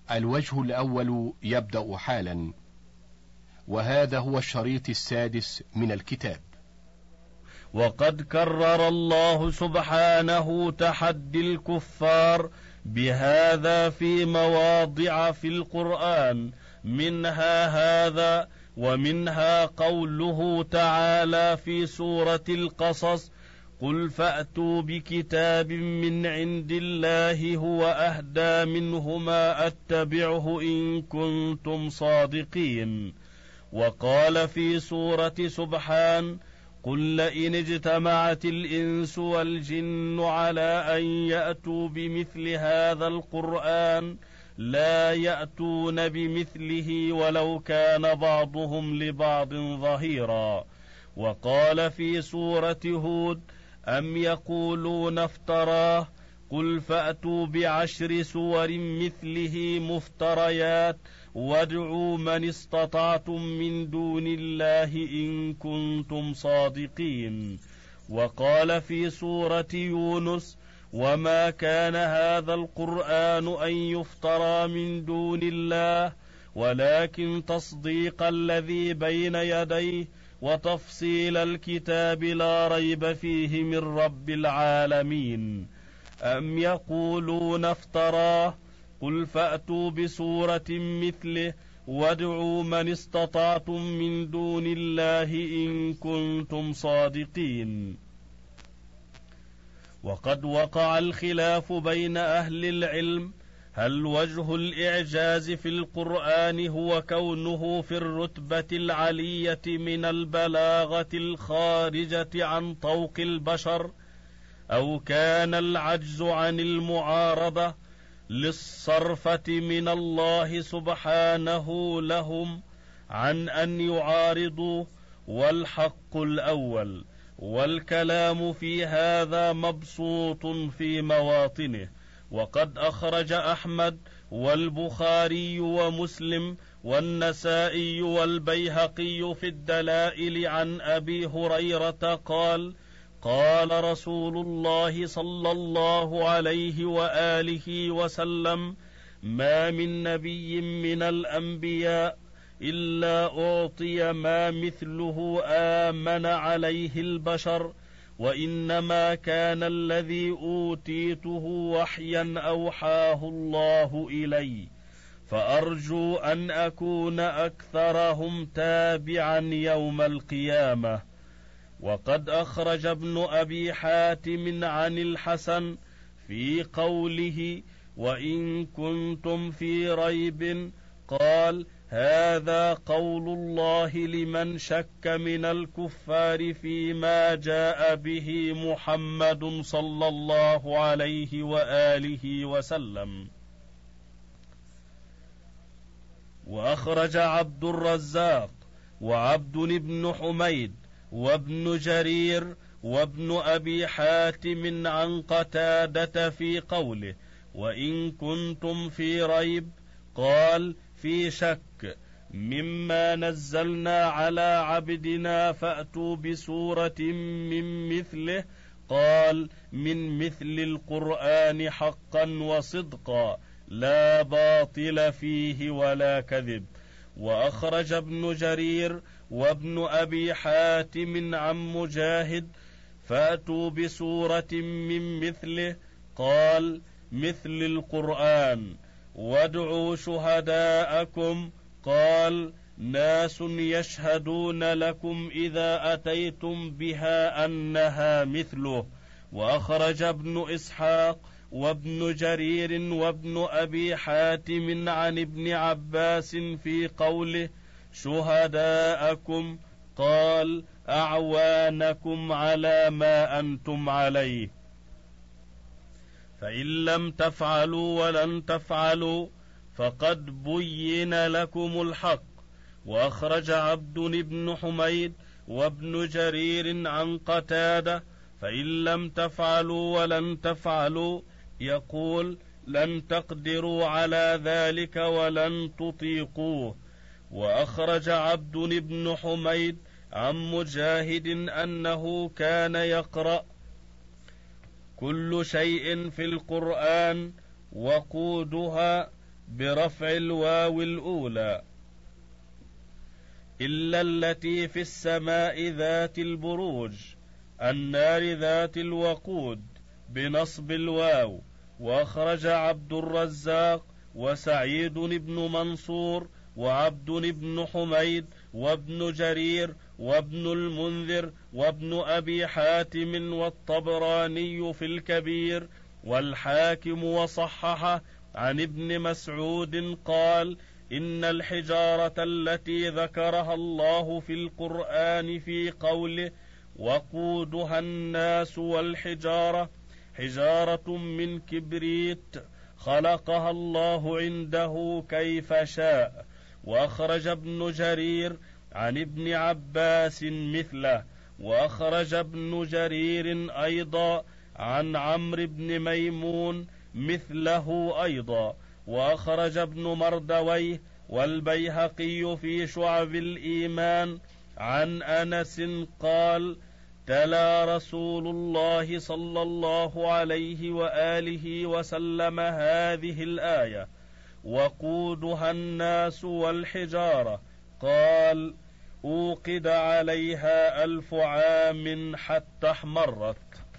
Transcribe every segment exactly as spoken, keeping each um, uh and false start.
الوجه الأول يبدأ حالا، وهذا هو الشريط السادس من الكتاب. وقد كرر الله سبحانه تحدي الكفار بهذا في مواضع في القرآن، منها هذا ومنها قوله تعالى في سورة القصص: قل فأتوا بكتاب من عند الله هو أهدى منهما أتبعه إن كنتم صادقين. وقال في سورة سبحان: قل لئن اجتمعت الإنس والجن على أن يأتوا بمثل هذا القرآن لا يأتون بمثله ولو كان بعضهم لبعض ظهيرا. وقال في سورة هود: أم يقولون افتراه قل فأتوا بعشر سور مثله مفتريات وادعوا من استطعتم من دون الله إن كنتم صادقين. وقال في سورة يونس: وما كان هذا القرآن أن يفترى من دون الله ولكن تصديق الذي بين يديه وتفصيل الكتاب لا ريب فيه من رب العالمين. أم يقولون افتراه قل فأتوا بسورة مثله وادعوا من استطعتم من دون الله إن كنتم صادقين. وقد وقع الخلاف بين أهل العلم هل وجه الإعجاز في القرآن هو كونه في الرتبة العلية من البلاغة الخارجة عن طوق البشر، أو كان العجز عن المعارضة للصرفة من الله سبحانه لهم عن أن يعارضوا، والحق الأول. والكلام في هذا مبسوط في مواطنه. وقد أخرج أحمد والبخاري ومسلم والنسائي والبيهقي في الدلائل عن أبي هريرة قال: قال رسول الله صلى الله عليه وآله وسلم: ما من نبي من الأنبياء إلا أعطي ما مثله آمن عليه البشر، وإنما كان الذي أوتيته وحيا أوحاه الله إلي، فأرجو أن أكون أكثرهم تابعا يوم القيامة. وقد أخرج ابن أبي حاتم عن الحسن في قوله: وإن كنتم في ريب، قال: هذا قول الله لمن شك من الكفار فيما جاء به محمد صلى الله عليه وآله وسلم. وأخرج عبد الرزاق وعبد بن حميد وابن جرير وابن أبي حاتم عن قتادة في قوله: وإن كنتم في ريب، قال: في شك مما نزلنا على عبدنا فأتوا بسورة من مثله، قال: من مثل القرآن حقا وصدقا لا باطل فيه ولا كذب. وأخرج ابن جرير وابن أبي حاتم عن مجاهد: فأتوا بسورة من مثله، قال: مثل القرآن. وادعوا شهداءكم، قال: ناس يشهدون لكم إذا أتيتم بها أنها مثله. وأخرج ابن إسحاق وابن جرير وابن أبي حاتم عن ابن عباس في قوله: شهداءكم، قال: أعوانكم على ما أنتم عليه. فإن لم تفعلوا ولن تفعلوا فقد بين لكم الحق. وأخرج عبد بن حميد وابن جرير عن قتادة: فإن لم تفعلوا ولن تفعلوا، يقول: لن تقدروا على ذلك ولن تطيقوه. وأخرج عبد بن حميد عن مجاهد أنه كان يقرأ: كل شيء في القرآن وقودها برفع الواو الأولى، إلا التي في السماء ذات البروج النار ذات الوقود بنصب الواو. وأخرج عبد الرزاق وسعيد بن منصور وعبد بن حميد وابن جرير وابن المنذر وابن أبي حاتم والطبراني في الكبير والحاكم وصححه عن ابن مسعود قال: إن الحجارة التي ذكرها الله في القرآن في قوله وقودها الناس والحجارة حجارة من كبريت خلقها الله عنده كيف شاء. وأخرج ابن جرير عن ابن عباس مثله. وأخرج ابن جرير أيضا عن عمرو بن ميمون مثله أيضا. وأخرج ابن مردويه والبيهقي في شعب الإيمان عن أنس قال: تلا رسول الله صلى الله عليه وآله وسلم هذه الآية: وقودها الناس والحجارة. قال: أوقد عليها ألف عام حتى احمرت،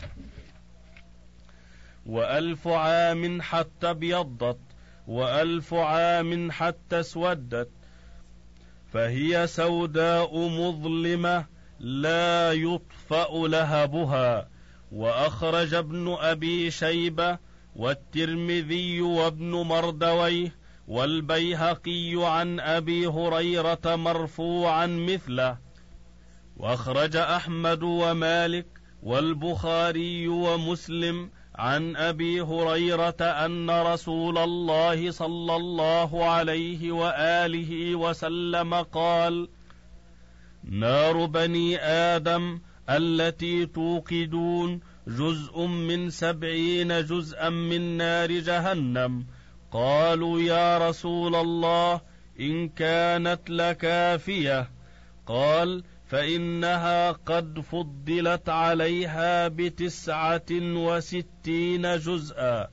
وألف عام حتى ابيضت، وألف عام حتى اسودت، فهي سوداء مظلمة لا يطفأ لهبها. وأخرج ابن أبي شيبة والترمذي وابن مردويه والبيهقي عن أبي هريرة مرفوعا مثله. وأخرج أحمد ومالك والبخاري ومسلم عن أبي هريرة أن رسول الله صلى الله عليه وآله وسلم قال: نار بني آدم التي توقدون جزء من سبعين جزءا من نار جهنم. قالوا: يا رسول الله، إن كانت لكافية. قال: فإنها قد فضلت عليها بتسعة وستين جزءا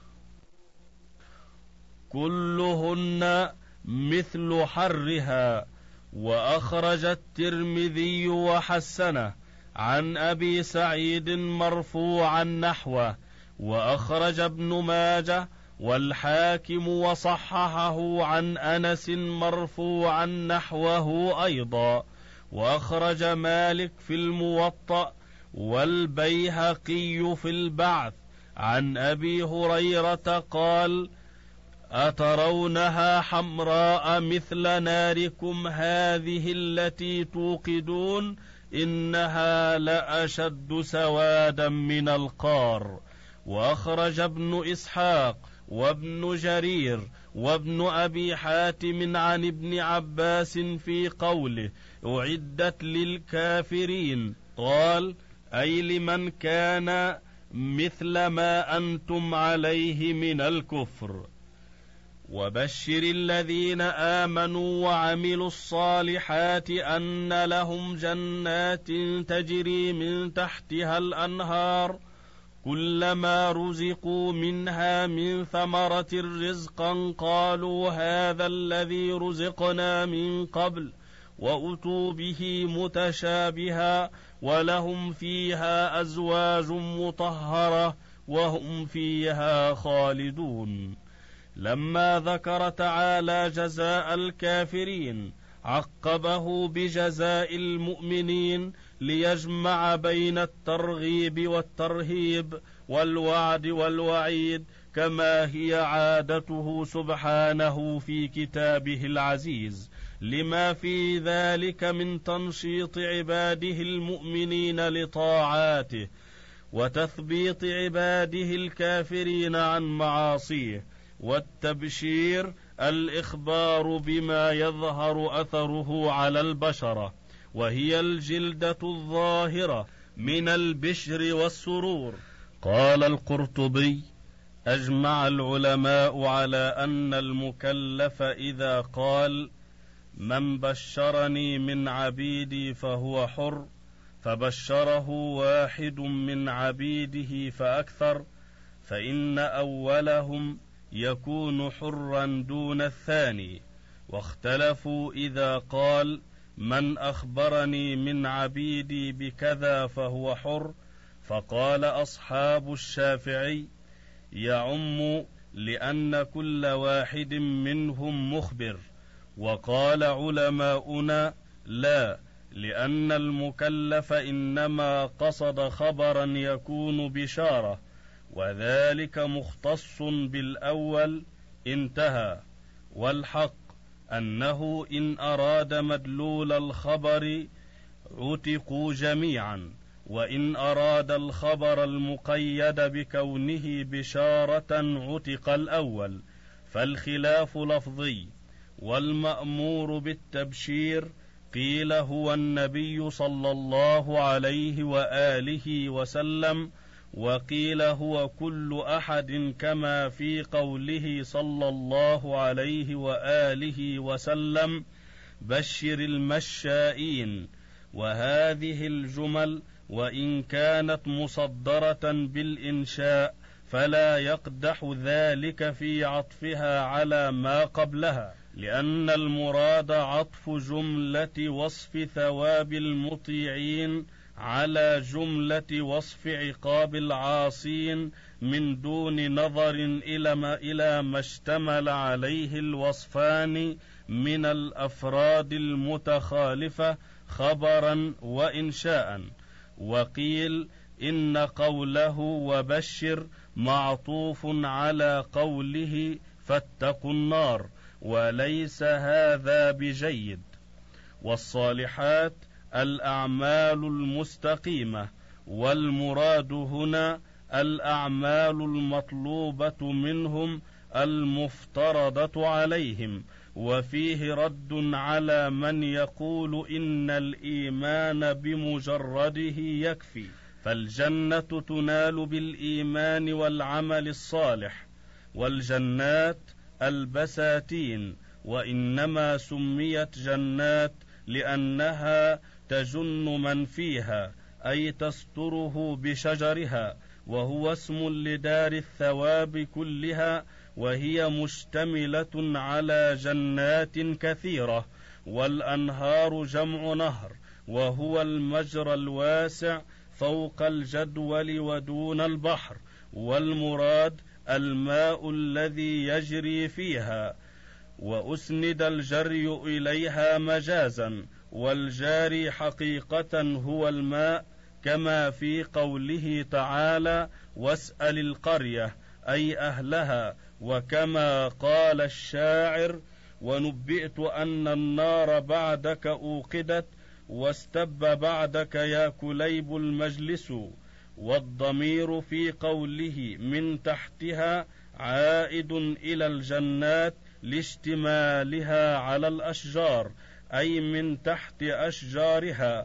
كلهن مثل حرها. وأخرج الترمذي وحسنه عن أبي سعيد مرفوعا نحوه. وأخرج ابن ماجه والحاكم وصححه عن أنس مرفوعا نحوه أيضا. وأخرج مالك في الموطأ والبيهقي في البعث عن أبي هريرة قال: أترونها حمراء مثل ناركم هذه التي توقدون؟ إنها لأشد سوادا من القار. وأخرج ابن إسحاق وابن جرير وابن أبي حاتم عن ابن عباس في قوله: أعدت للكافرين، قال: أي لمن كان مثل ما أنتم عليه من الكفر. وبشر الذين آمنوا وعملوا الصالحات أن لهم جنات تجري من تحتها الأنهار كلما رزقوا منها من ثمرة رزقا قالوا هذا الذي رزقنا من قبل، وأتوا به متشابها، ولهم فيها أزواج مطهرة وهم فيها خالدون. لما ذكر تعالى جزاء الكافرين عقبه بجزاء المؤمنين ليجمع بين الترغيب والترهيب والوعد والوعيد، كما هي عادته سبحانه في كتابه العزيز، لما في ذلك من تنشيط عباده المؤمنين لطاعاته وتثبيط عباده الكافرين عن معاصيه. والتبشير الإخبار بما يظهر أثره على البشرة، وهي الجلدة الظاهرة من البشر والسرور. قال القرطبي: أجمع العلماء على أن المكلف إذا قال من بشرني من عبيدي فهو حر، فبشره واحد من عبيده فأكثر، فإن أولهم يكون حرا دون الثاني. واختلفوا إذا قال من أخبرني من عبيدي بكذا فهو حر، فقال أصحاب الشافعي يعم لأن كل واحد منهم مخبر. وقال علماؤنا لا، لأن المكلف إنما قصد خبرا يكون بشارة، وذلك مختص بالأول. انتهى. والحق أنه إن أراد مدلول الخبر عتقوا جميعا، وإن أراد الخبر المقيد بكونه بشارة عتق الأول، فالخلاف لفظي. والمأمور بالتبشير قيل هو النبي صلى الله عليه وآله وسلم، وقيل هو كل أحد كما في قوله صلى الله عليه وآله وسلم بشر المشائين. وهذه الجمل وإن كانت مصدرة بالإنشاء فلا يقدح ذلك في عطفها على ما قبلها، لأن المراد عطف جملة وصف ثواب المطيعين على جملة وصف عقاب العاصين، من دون نظر إلى ما, إلى ما اشتمل عليه الوصفان من الأفراد المتخالفة خبرا وإنشاء. وقيل إن قوله وبشر معطوف على قوله فاتقوا النار، وليس هذا بجيد. والصالحات الأعمال المستقيمة، والمراد هنا الأعمال المطلوبة منهم المفترضة عليهم. وفيه رد على من يقول إن الإيمان بمجرده يكفي، فالجنة تنال بالإيمان والعمل الصالح، والجنات البساتين، وإنما سميت جنات لأنها تجن من فيها، أي تستره بشجرها، وهو اسم لدار الثواب كلها، وهي مشتملة على جنات كثيرة. والأنهار جمع نهر، وهو المجرى الواسع فوق الجدول ودون البحر، والمراد الماء الذي يجري فيها. وأسند الجري إليها مجازا، والجاري حقيقة هو الماء، كما في قوله تعالى واسأل القرية أي أهلها. وكما قال الشاعر ونبئت أن النار بعدك أوقدت، واستب بعدك يا كليب المجلس. والضمير في قوله من تحتها عائد إلى الجنات لاشتمالها على الأشجار، أي من تحت أشجارها.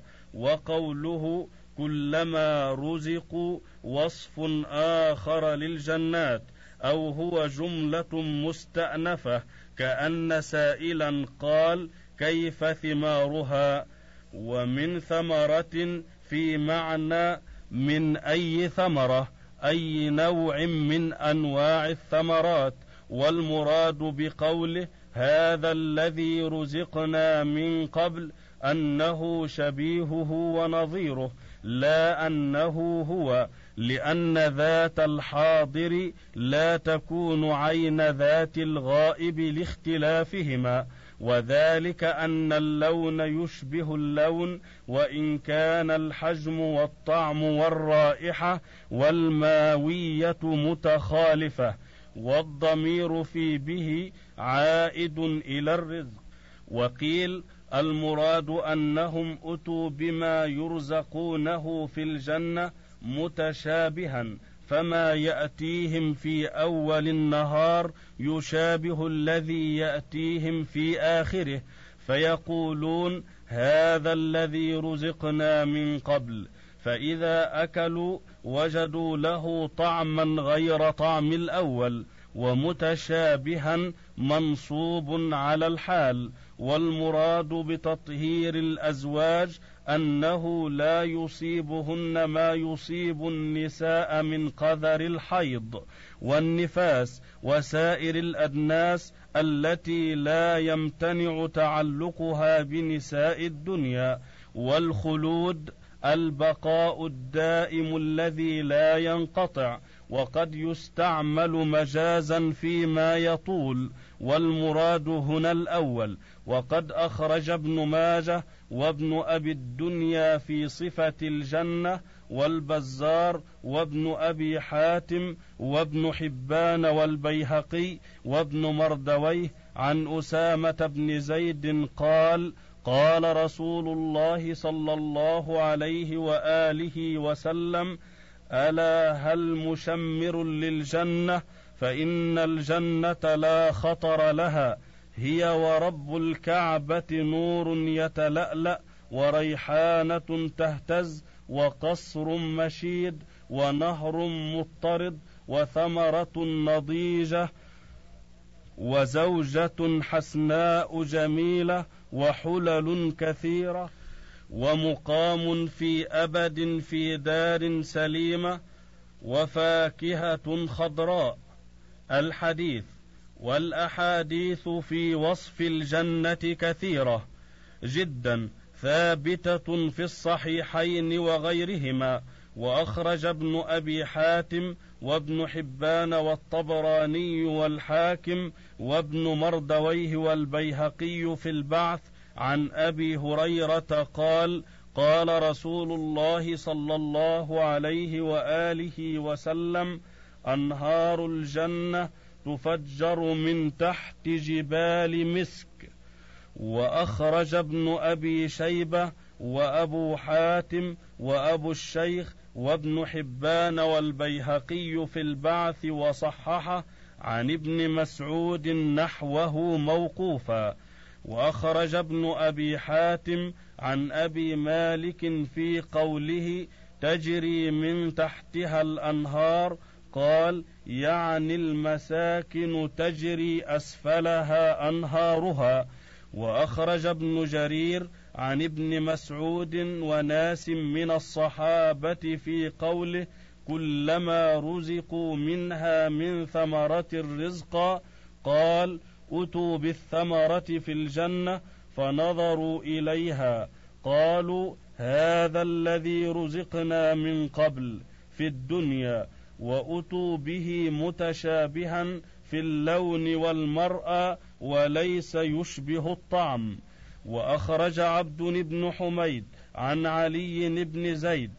وقوله كلما رزقوا وصف آخر للجنات، أو هو جملة مستأنفة، كأن سائلا قال كيف ثمارها، ومن ثمرة في معنى من أي ثمرة، أي نوع من أنواع الثمرات. والمراد بقوله هذا الذي رزقنا من قبل أنه شبيهه ونظيره، لا أنه هو، لأن ذات الحاضر لا تكون عين ذات الغائب لاختلافهما، وذلك أن اللون يشبه اللون، وإن كان الحجم والطعم والرائحة والماوية متخالفة. والضمير في به عائد إلى الرزق. وقيل المراد أنهم أتوا بما يرزقونه في الجنة متشابها، فما يأتيهم في أول النهار يشابه الذي يأتيهم في آخره، فيقولون هذا الذي رزقنا من قبل، فإذا أكلوا وجدوا له طعما غير طعم الأول. ومتشابها منصوب على الحال، والمراد بتطهير الأزواج أنه لا يصيبهن ما يصيب النساء من قذر الحيض والنفاس وسائر الأدناس التي لا يمتنع تعلقها بنساء الدنيا. والخلود البقاء الدائم الذي لا ينقطع، وقد يستعمل مجازا فيما يطول، والمراد هنا الأول. وقد أخرج ابن ماجه وابن أبي الدنيا في صفة الجنة، والبزار وابن أبي حاتم وابن حبان والبيهقي وابن مردويه عن أسامة بن زيد قال: قال رسول الله صلى الله عليه وآله وسلم: ألا هل مشمر للجنة؟ فإن الجنة لا خطر لها، هي ورب الكعبة نور يتلألأ، وريحانة تهتز، وقصر مشيد، ونهر مضطرد، وثمرة نضيجة، وزوجة حسناء جميلة، وحلل كثيرة، ومقام في أبد في دار سليمة، وفاكهة خضراء. الحديث والأحاديث في وصف الجنة كثيرة جدا ثابتة في الصحيحين وغيرهما. وأخرج ابن أبي حاتم وابن حبان والطبراني والحاكم وابن مردويه والبيهقي في البعث عن أبي هريرة قال: قال رسول الله صلى الله عليه وآله وسلم: أنهار الجنة تفجر من تحت جبال مسك. وأخرج ابن أبي شيبة وأبو حاتم وأبو الشيخ وابن حبان والبيهقي في البعث وصححه عن ابن مسعود نحوه موقوفا. وأخرج ابن أبي حاتم عن أبي مالك في قوله: تجري من تحتها الأنهار، قال: يعني المساكن تجري أسفلها أنهارها. وأخرج ابن جرير عن ابن مسعود وناس من الصحابة في قوله: كلما رزقوا منها من ثمرة الرزق، قال: أتوا بالثمرة في الجنة، فنظروا إليها قالوا: هذا الذي رزقنا من قبل في الدنيا، وأتوا به متشابها في اللون والمرأة، وليس يشبه الطعم. وأخرج عبد بن حميد عن علي بن زيد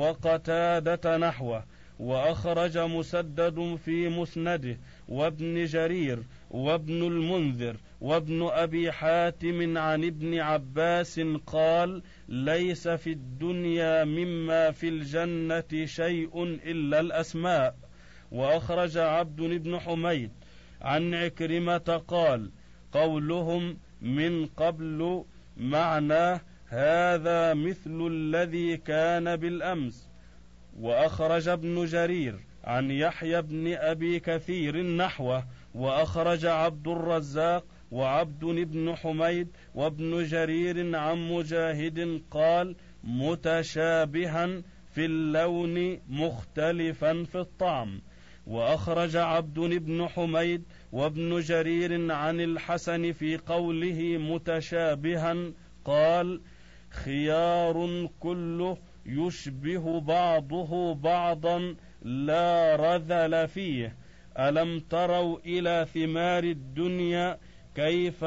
وقتادة نحوه. وأخرج مسدد في مسنده وابن جرير وابن المنذر وابن أبي حاتم عن ابن عباس قال: ليس في الدنيا مما في الجنة شيء إلا الأسماء. وأخرج عبد بن حميد عن عكرمة قال: قولهم من قبل معناه هذا مثل الذي كان بالأمس. وأخرج ابن جرير عن يحيى بن أبي كثير نحوه. وأخرج عبد الرزاق وعبد بن حميد وابن جرير عن مجاهد قال: متشابها في اللون مختلفا في الطعم. وأخرج عبد بن حميد وابن جرير عن الحسن في قوله متشابها قال: خيار كله يشبه بعضه بعضا لا رذل فيه. ألم تروا إلى ثمار الدنيا كيف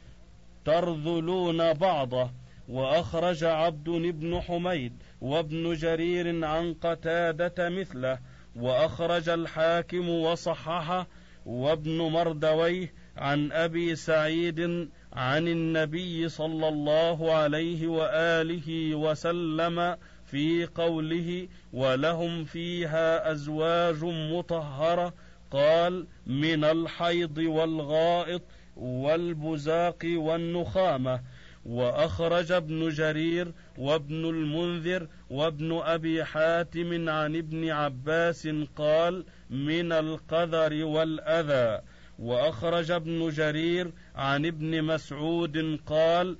ترذلون بعضه. وأخرج عبد بن حميد وابن جرير عن قتادة مثله. وأخرج الحاكم وصححه وابن مردويه عن أبي سعيد عن النبي صلى الله عليه وآله وسلم في قوله: ولهم فيها أزواج مطهرة، قال: من الحيض والغائط والبزاق والنخامة. وأخرج ابن جرير وابن المنذر وابن أبي حاتم عن ابن عباس قال: من القذر والأذى. وأخرج ابن جرير عن ابن مسعود قال: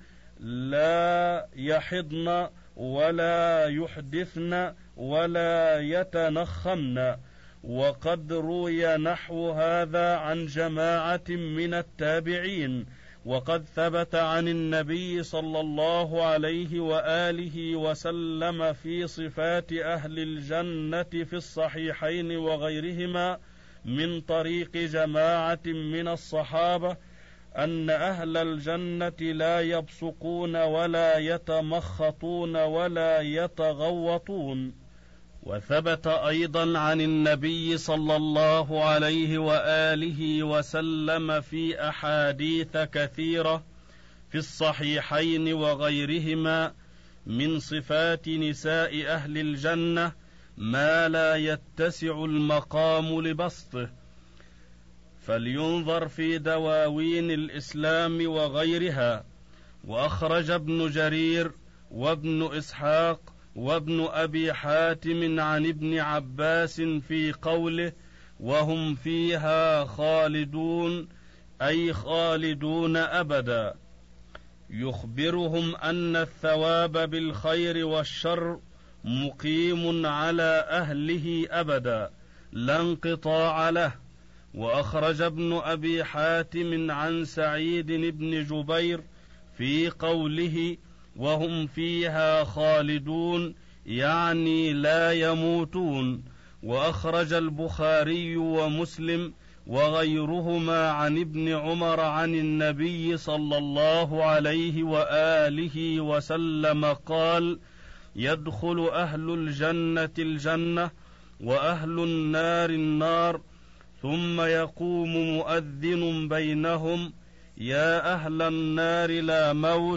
لا يحضن ولا يحدثن ولا يتنخمن. وقد روي نحو هذا عن جماعة من التابعين. وقد ثبت عن النبي صلى الله عليه وآله وسلم في صفات أهل الجنة في الصحيحين وغيرهما من طريق جماعة من الصحابة أن أهل الجنة لا يبصقون ولا يتمخطون ولا يتغوطون. وثبت أيضا عن النبي صلى الله عليه وآله وسلم في أحاديث كثيرة في الصحيحين وغيرهما من صفات نساء أهل الجنة ما لا يتسع المقام لبسطه، فلينظر في دواوين الإسلام وغيرها. وأخرج ابن جرير وابن إسحاق وابن أبي حاتم عن ابن عباس في قوله: وهم فيها خالدون، أي خالدون أبدا، يخبرهم أن الثواب بالخير والشر مقيم على أهله أبدا لا انقطاع له. وأخرج ابن أبي حاتم عن سعيد بن جبير في قوله: وهم فيها خالدون، يعني لا يموتون. وأخرج البخاري ومسلم وغيرهما عن ابن عمر عن النبي صلى الله عليه وآله وسلم قال: يدخل أهل الجنة الجنة وأهل النار النار، ثم يقوم مؤذن بينهم: يا أهل النار لا موت،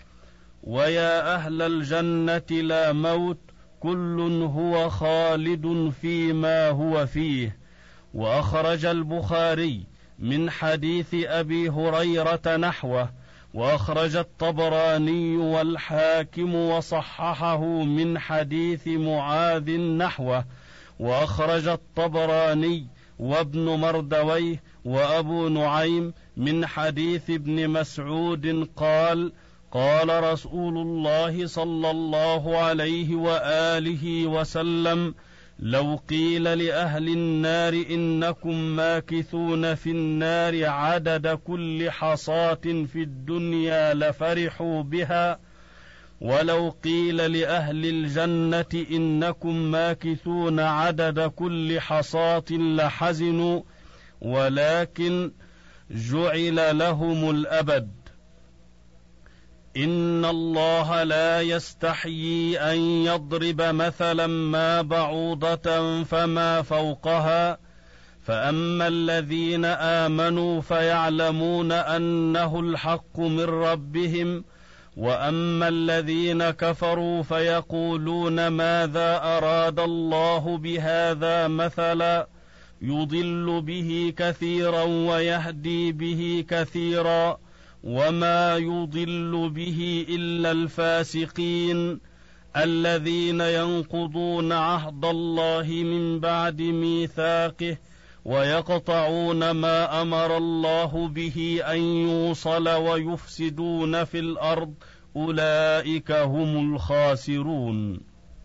ويا أهل الجنة لا موت، كل هو خالد فيما هو فيه. وأخرج البخاري من حديث أبي هريرة نحوه. وأخرج الطبراني والحاكم وصححه من حديث معاذ نحوه. وأخرج الطبراني وابن مردويه وأبو نعيم من حديث ابن مسعود قال: قال رسول الله صلى الله عليه وآله وسلم: لو قيل لأهل النار إنكم ماكثون في النار عدد كل حصاة في الدنيا لفرحوا بها، ولو قيل لأهل الجنة إنكم ماكثون عدد كل حصاة لحزنوا، ولكن جعل لهم الأبد. إن الله لا يستحيي أن يضرب مثلا ما بعوضة فما فوقها، فأما الذين آمنوا فيعلمون أنه الحق من ربهم، وأما الذين كفروا فيقولون ماذا أراد الله بهذا مثلا، يضل به كثيرا ويهدي به كثيرا، وما يضل به إلا الفاسقين الذين ينقضون عهد الله من بعد ميثاقه ويقطعون ما أمر الله به أن يوصل ويفسدون في الأرض، أولئك هم الخاسرون.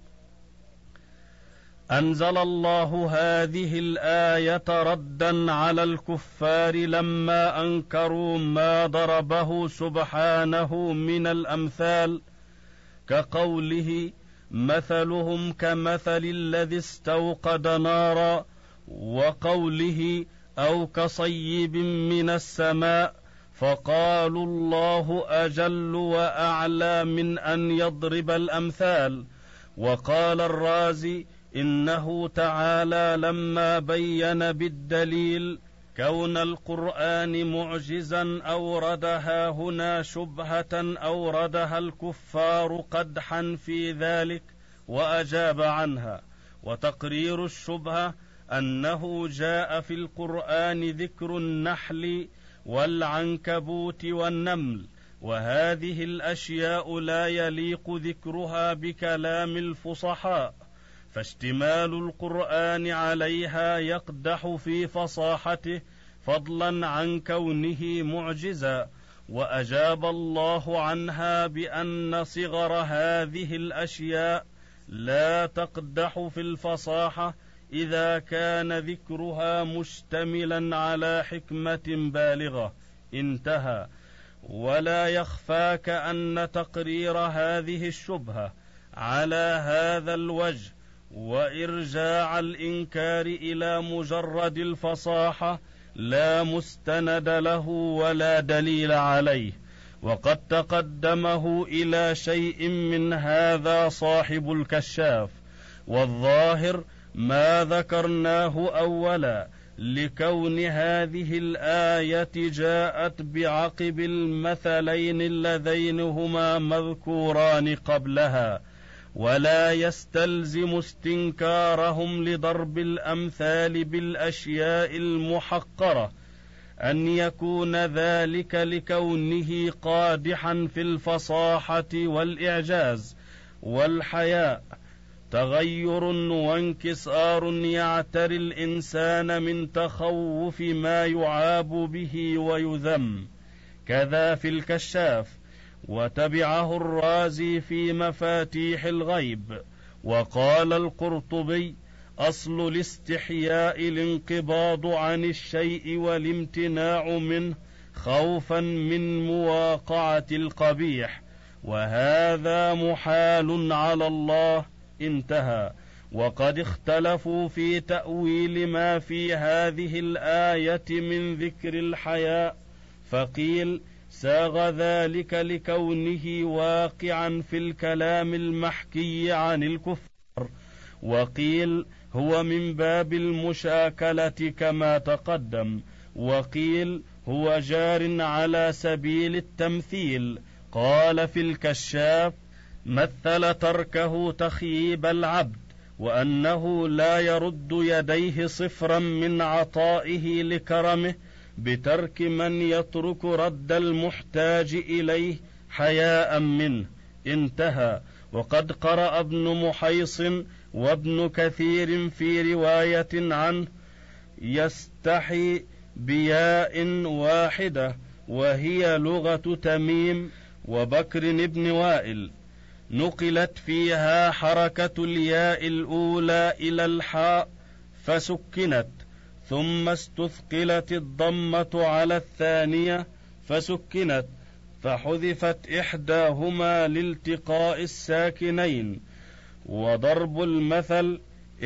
أنزل الله هذه الآية ردا على الكفار لما أنكروا ما ضربه سبحانه من الأمثال، كقوله: مثلهم كمثل الذي استوقد نارا، وقوله: أو كصيب من السماء، فقالوا الله أجل وأعلى من أن يضرب الأمثال. وقال الرازي: إنه تعالى لما بين بالدليل كون القرآن معجزا أوردها هنا شبهة أوردها الكفار قدحا في ذلك وأجاب عنها. وتقرير الشبهة أنه جاء في القرآن ذكر النحل والعنكبوت والنمل، وهذه الأشياء لا يليق ذكرها بكلام الفصحاء، فاشتمال القرآن عليها يقدح في فصاحته فضلا عن كونه معجزا. وأجاب الله عنها بأن صغر هذه الأشياء لا تقدح في الفصاحة إذا كان ذكرها مشتملا على حكمة بالغة. انتهى. ولا يخفاك أن تقرير هذه الشبهة على هذا الوجه وإرجاع الإنكار إلى مجرد الفصاحة لا مستند له ولا دليل عليه، وقد تقدمه إلى شيء من هذا صاحب الكشاف. والظاهر ما ذكرناه أولا، لكون هذه الآية جاءت بعقب المثلين اللذين هما مذكوران قبلها، ولا يستلزم استنكارهم لضرب الأمثال بالأشياء المحقرة أن يكون ذلك لكونه قادحا في الفصاحة والإعجاز والحياء، تغير وانكسار يعتري الإنسان من تخوف ما يعاب به ويذم. كذا في الكشاف. وتبعه الرازي في مفاتيح الغيب. وقال القرطبي: أصل الاستحياء الانقباض عن الشيء والامتناع منه خوفا من مواقعة القبيح، وهذا محال على الله. انتهى. وقد اختلفوا في تأويل ما في هذه الآية من ذكر الحياء، فقيل ساغ ذلك لكونه واقعا في الكلام المحكي عن الكفار، وقيل هو من باب المشاكلة كما تقدم، وقيل هو جار على سبيل التمثيل. قال في الكشاف: مثل تركه تخييب العبد، وأنه لا يرد يديه صفرا من عطائه لكرمه بترك من يترك رد المحتاج إليه حياء منه. انتهى. وقد قرأ ابن محيص وابن كثير في رواية عنه: يستحي بياء واحدة، وهي لغة تميم وبكر بن وائل، نقلت فيها حركة الياء الأولى إلى الحاء فسكنت، ثم استثقلت الضمة على الثانية فسكنت، فحذفت إحداهما لالتقاء الساكنين. وضرب المثل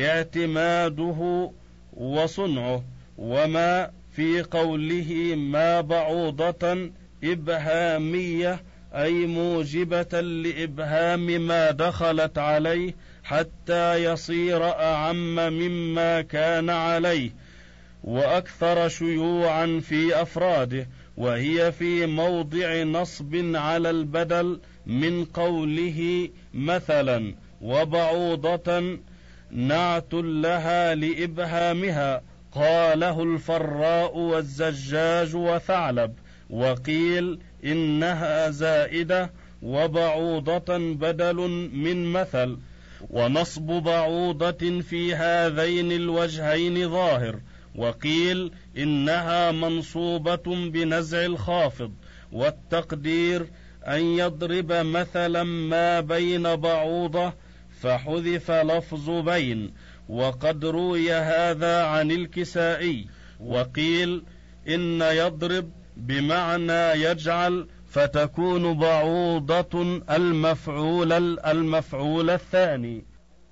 اعتماده وصنعه. وما في قوله ما بعوضة إبهامية، أي موجبة لإبهام ما دخلت عليه حتى يصير أعم مما كان عليه وأكثر شيوعا في أفراده، وهي في موضع نصب على البدل من قوله مثلا. وبعوضة نعت لها لإبهامها، قاله الفراء والزجاج وثعلب. وقيل إنها زائدة، وبعوضة بدل من مثل. ونصب بعوضة في هذين الوجهين ظاهر. وقيل إنها منصوبة بنزع الخافض، والتقدير أن يضرب مثلا ما بين بعوضة، فحذف لفظ بين. وقد روي هذا عن الكسائي. وقيل إن يضرب بمعنى يجعل، فتكون بعوضة المفعول المفعول الثاني.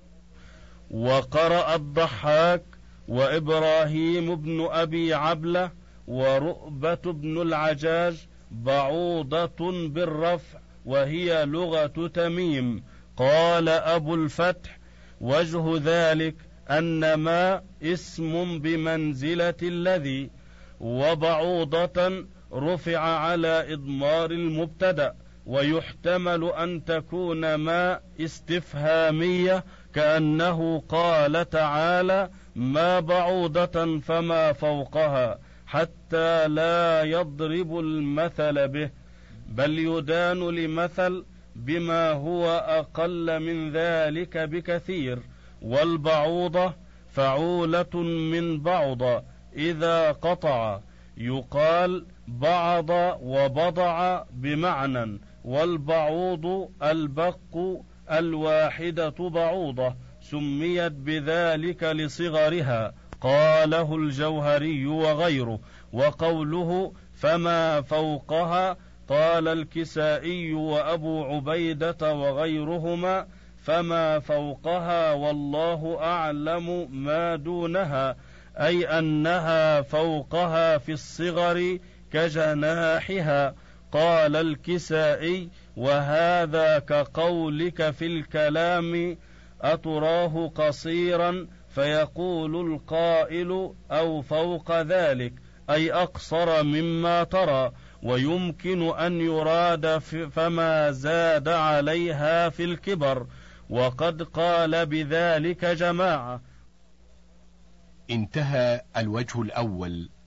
وقرأ الضحاك وإبراهيم بن أبي عبلة ورؤبة بن العجاج بعوضة بالرفع، وهي لغة تميم. قال أبو الفتح: وجه ذلك أن ما اسم بمنزلة الذي، وبعوضة رفع على إضمار المبتدأ. ويحتمل أن تكون ما استفهامية، كأنه قال تعالى: ما بعوضة فما فوقها، حتى لا يضرب المثل به، بل يدان لمثل بما هو أقل من ذلك بكثير. والبعوضة فعولة من بعض إذا قطع، يقال بعض وبضع بمعنى، والبعوض البق الواحدة بعوضة، سميت بذلك لصغرها. قاله الجوهري وغيره. وقوله فما فوقها قال الكسائي وأبو عبيدة وغيرهما فما فوقها والله أعلم ما دونها، أي أنها فوقها في الصغر كجناحها. قال الكسائي وهذا كقولك في الكلام أتراه قصيرا فيقول القائل أو فوق ذلك، أي أقصر مما ترى، ويمكن أن يراد فما زاد عليها في الكبر، وقد قال بذلك جماعة. انتهى الوجه الأول.